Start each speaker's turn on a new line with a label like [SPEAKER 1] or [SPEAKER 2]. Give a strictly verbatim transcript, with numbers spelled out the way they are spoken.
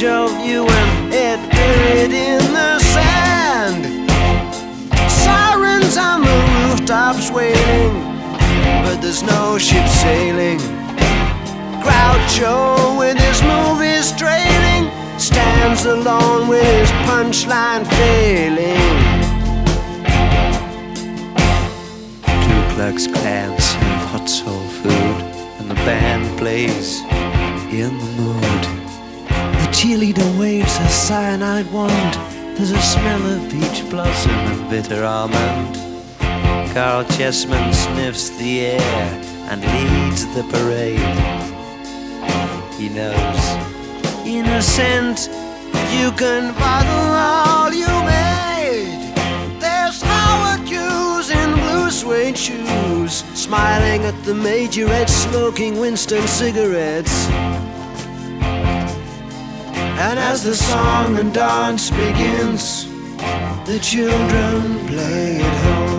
[SPEAKER 1] of you and it buried in the sand. Sirens on the rooftops wailing, but there's no ship sailing. Groucho with his movies trailing stands alone with his punchline failing. Ku Klux Klan serve hot soul food, and the band plays In the Mood. The cheerleader waves her cyanide wand. There's a smell of peach blossom and bitter almond. Carl Chessman sniffs the air and leads the parade. He knows, innocent, you can bottle all you made. There's Howard Hughes in blue suede shoes, smiling at the majorette, smoking Winston cigarettes. And as the song and dance begins, the children play at home.